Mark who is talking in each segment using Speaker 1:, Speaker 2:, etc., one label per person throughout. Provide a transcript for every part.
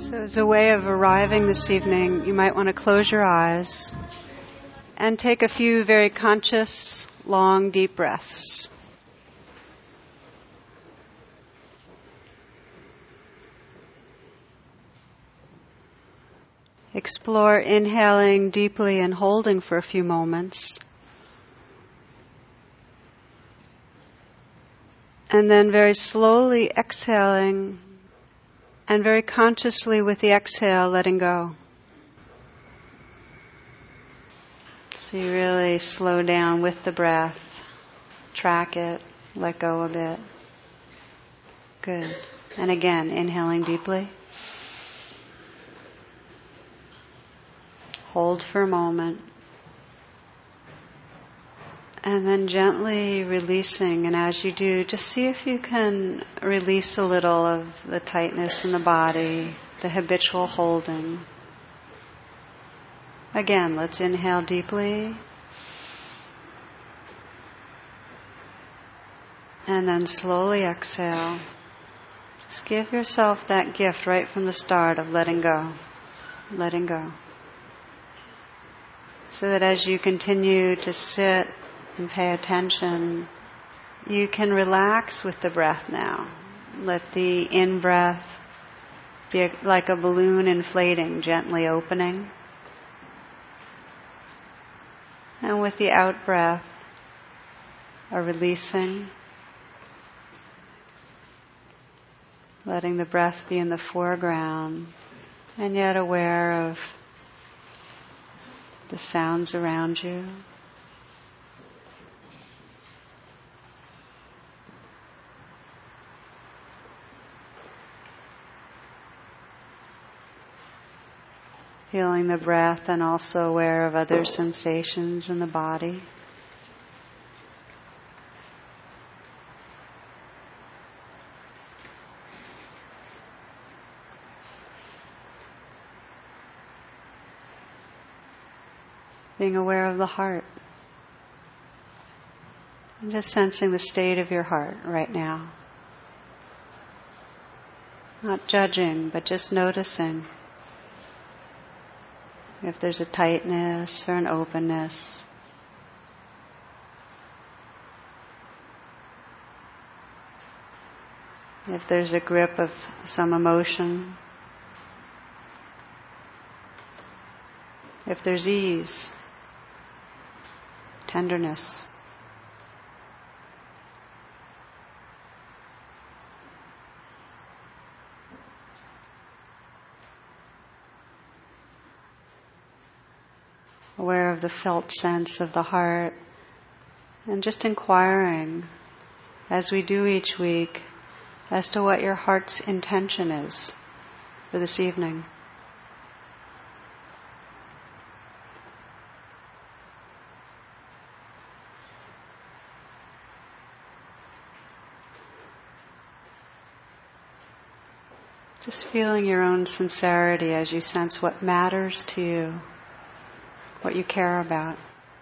Speaker 1: So as a way of arriving this evening, you might want to close your eyes and take a few very conscious, long, deep breaths. Explore inhaling deeply and holding for a few moments. And then very slowly exhaling and very consciously with the exhale letting go. So you really slow down with the breath, track it, let go a bit. Good. And again, inhaling deeply. Hold for a moment. And then gently releasing, and as you do, just see if you can release a little of the tightness in the body, the habitual holding. Again, let's inhale deeply. And then slowly exhale. Just give yourself that gift right from the start of letting go. Letting go. So that as you continue to sit and pay attention, you can relax with the breath now. Let the in-breath be like a balloon inflating, gently opening. And with the out-breath, a releasing. Letting the breath be in the foreground, and yet aware of the sounds around you. Feeling the breath and also aware of other sensations in the body. Being aware of the heart. And just sensing the state of your heart right now. Not judging, but just noticing if there's a tightness or an openness. If there's a grip of some emotion. If there's ease, tenderness. Aware of the felt sense of the heart, and just inquiring, as we do each week, as to what your heart's intention is for this evening. Just feeling your own sincerity as you sense what matters to you, what you care about.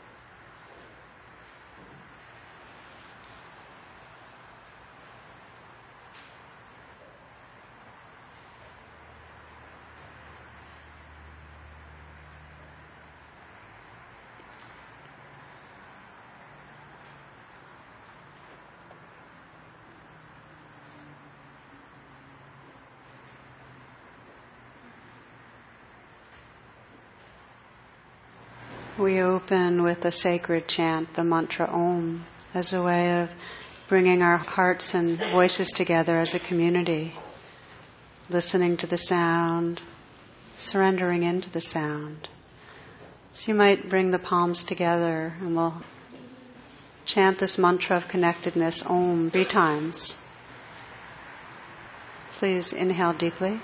Speaker 1: We open with a sacred chant, the mantra Om, as a way of bringing our hearts and voices together as a community, listening to the sound, surrendering into the sound. So you might bring the palms together and we'll chant this mantra of connectedness, Om, 3 times. Please inhale deeply.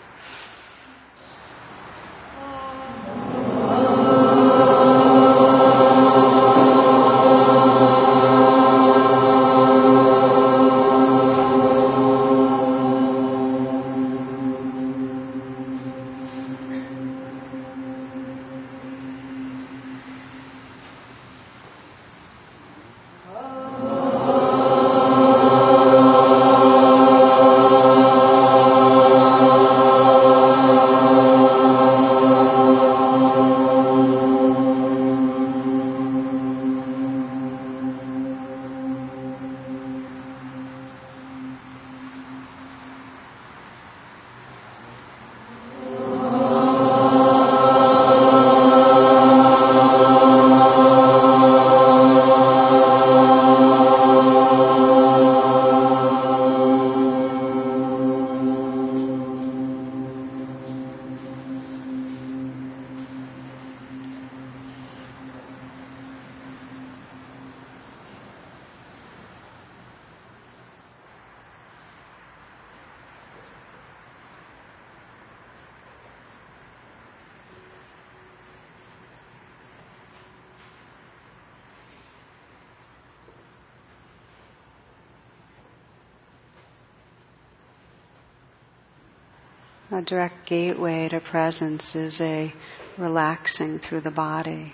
Speaker 1: A direct gateway to presence is a relaxing through the body.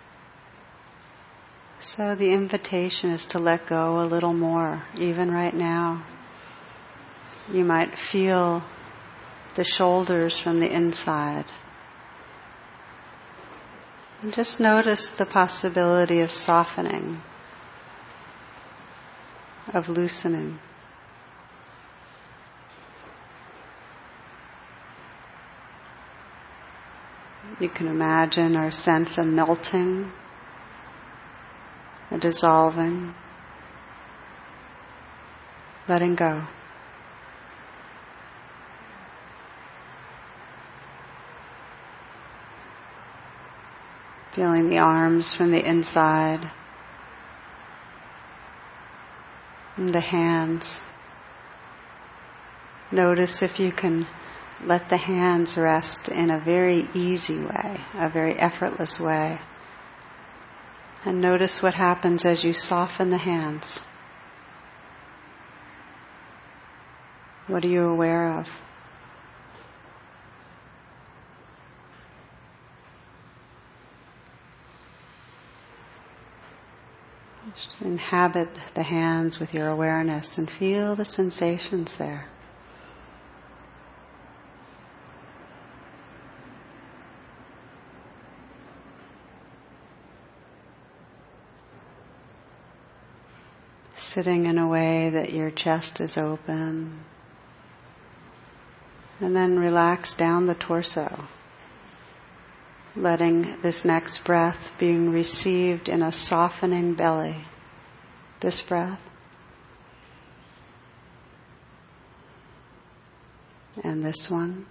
Speaker 1: So the invitation is to let go a little more, even right now. You might feel the shoulders from the inside. And just notice the possibility of softening, of loosening. You can imagine or sense a melting, a dissolving, letting go. Feeling the arms from the inside, and the hands. Notice if you can let the hands rest in a very easy way, a very effortless way. And notice what happens as you soften the hands. What are you aware of? Just inhabit the hands with your awareness and feel the sensations there. Sitting in a way that your chest is open. And then relax down the torso. Letting this next breath being received in a softening belly. This breath. And this one.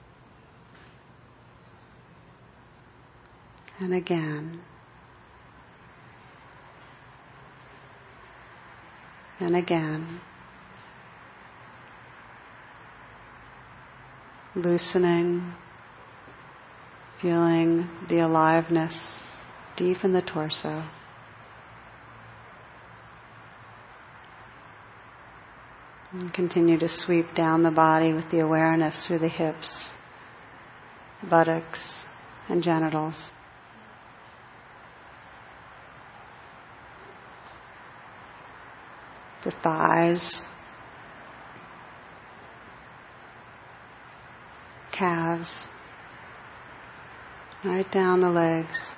Speaker 1: And again. And again. Loosening. Feeling the aliveness deep in the torso. And continue to sweep down the body with the awareness through the hips, buttocks, and genitals. The thighs, calves, right down the legs.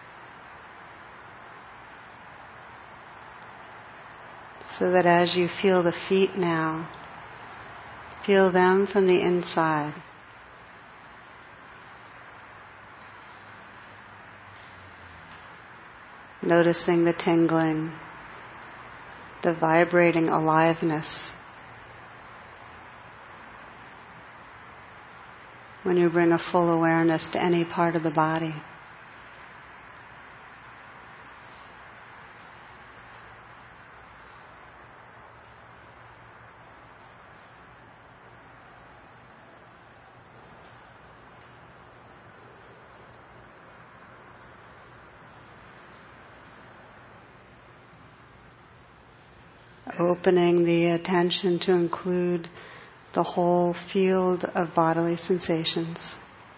Speaker 1: So that as you feel the feet now, feel them from the inside. Noticing the tingling, the vibrating aliveness. When you bring a full awareness to any part of the body. Opening the attention to include the whole field of bodily sensations.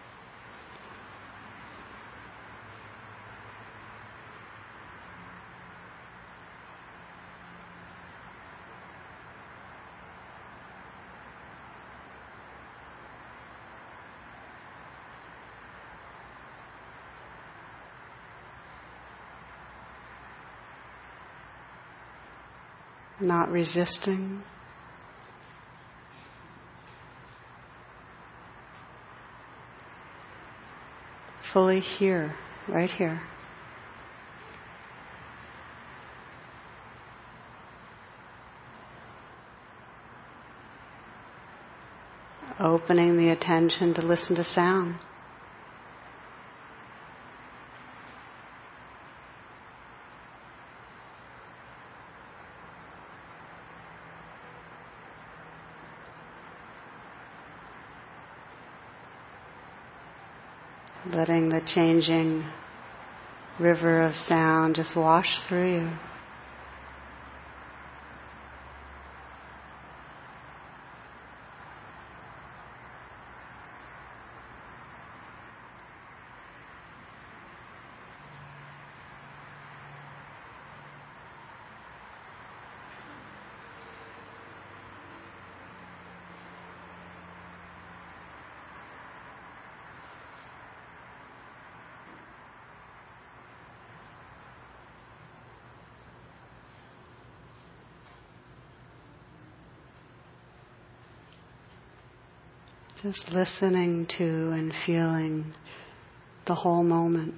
Speaker 1: Not resisting. Fully here, right here. Opening the attention to listen to sound. Letting the changing river of sound just wash through you. Just listening to and feeling the whole moment,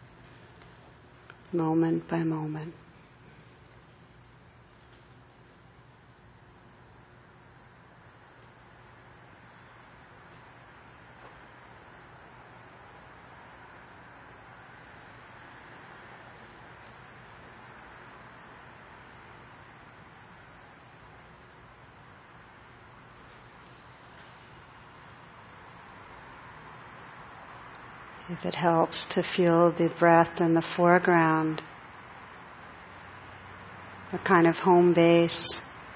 Speaker 1: moment by moment. If it helps to feel the breath in the foreground, a kind of home base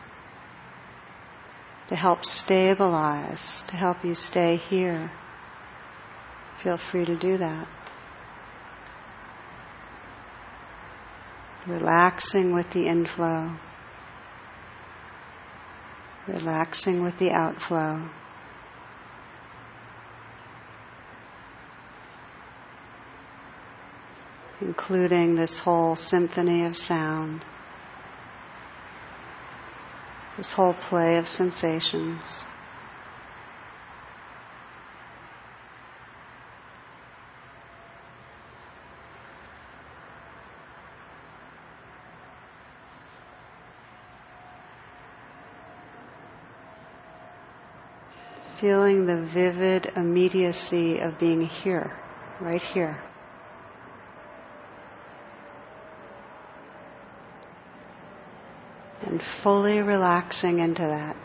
Speaker 1: to help stabilize, to help you stay here, feel free to do that. Relaxing with the inflow, relaxing with the outflow. Including this whole symphony of sound, this whole play of sensations. Feeling the vivid immediacy of being here, right here. And fully relaxing into that.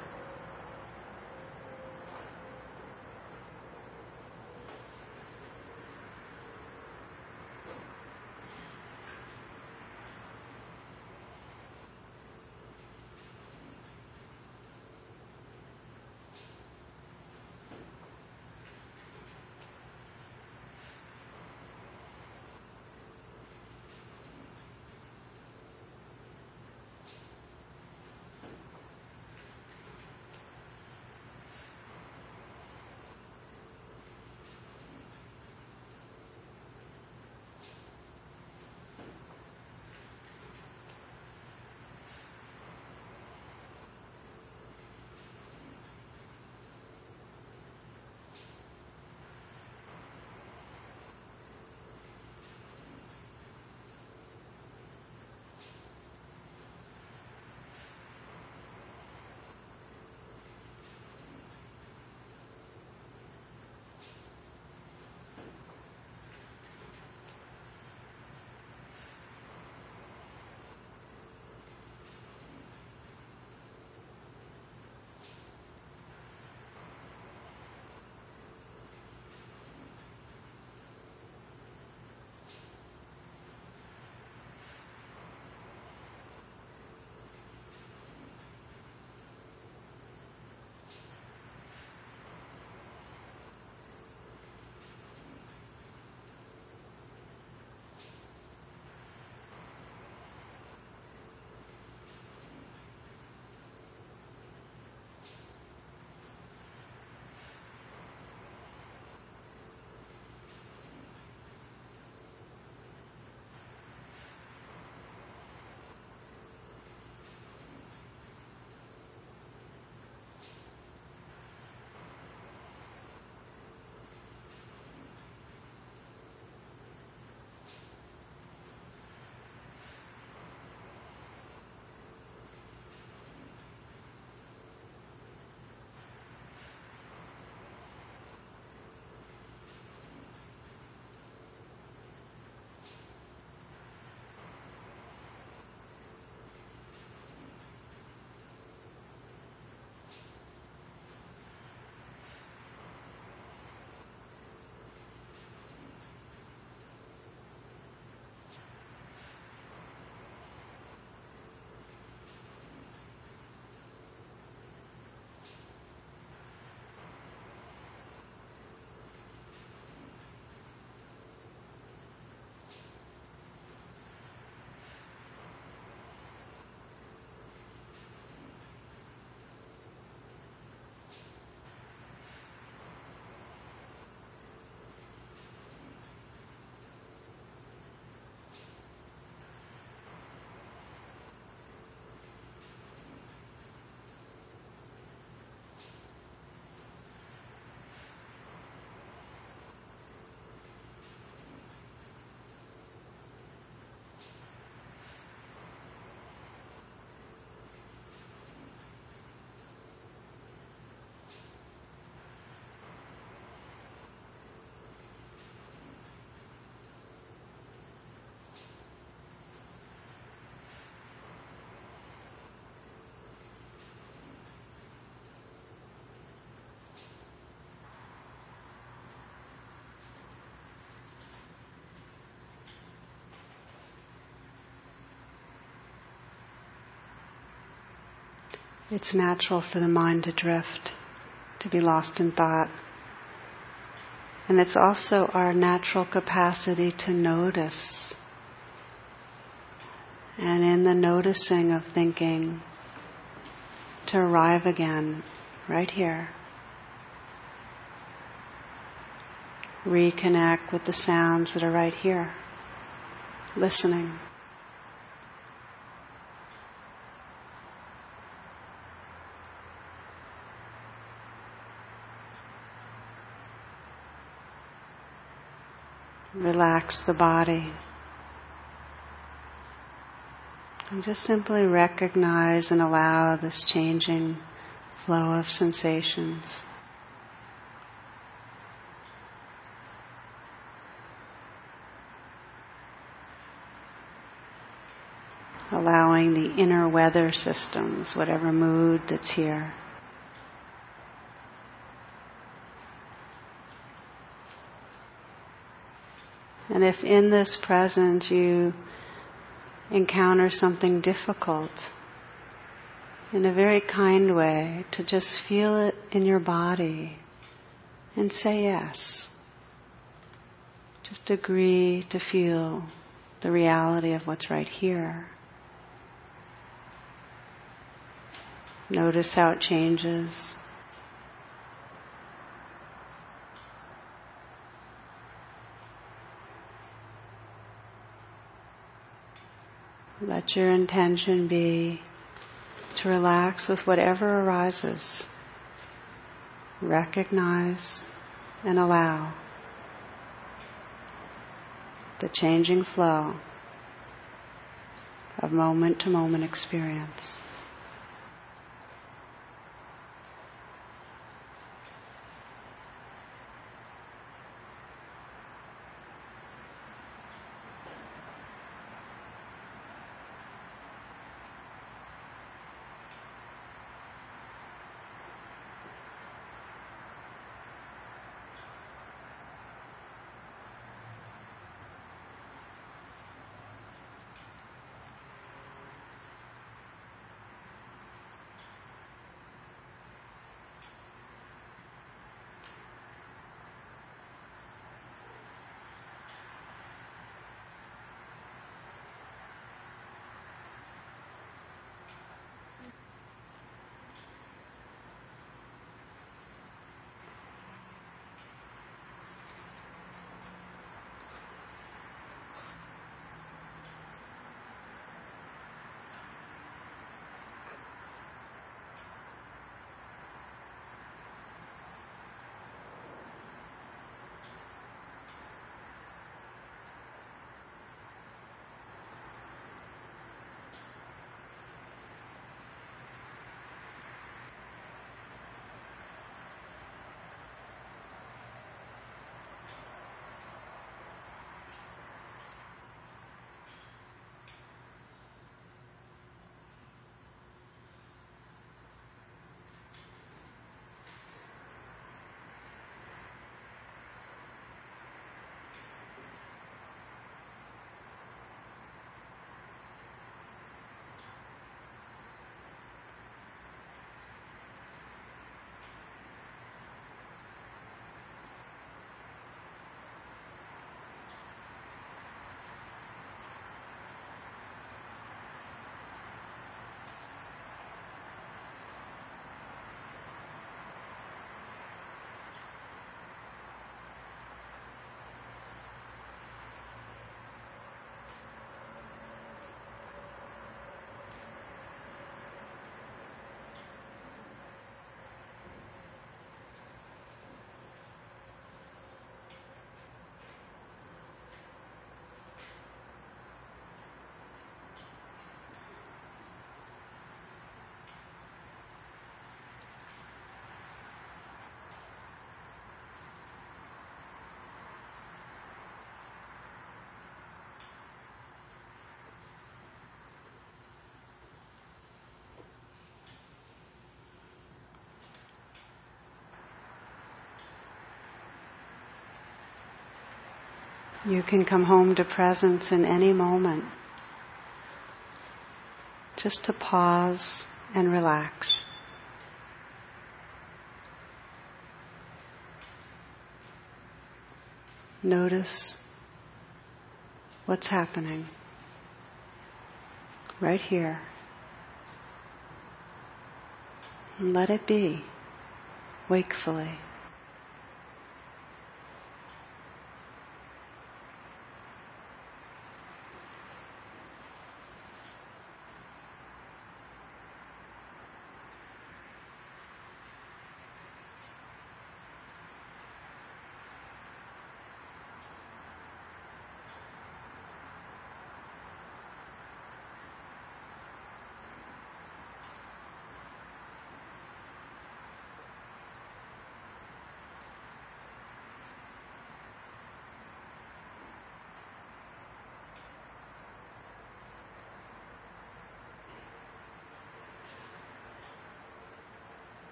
Speaker 1: It's natural for the mind to drift, to be lost in thought. And it's also our natural capacity to notice. And in the noticing of thinking, to arrive again, right here. Reconnect with the sounds that are right here. Listening. Relax the body. And just simply recognize and allow this changing flow of sensations. Allowing the inner weather systems, whatever mood that's here. And if in this present you encounter something difficult, in a very kind way, to just feel it in your body and say yes. Just agree to feel the reality of what's right here. Notice how it changes. Let your intention be to relax with whatever arises. Recognize and allow the changing flow of moment-to-moment experience. You can come home to presence in any moment. Just to pause and relax. Notice what's happening right here. And let it be wakefully.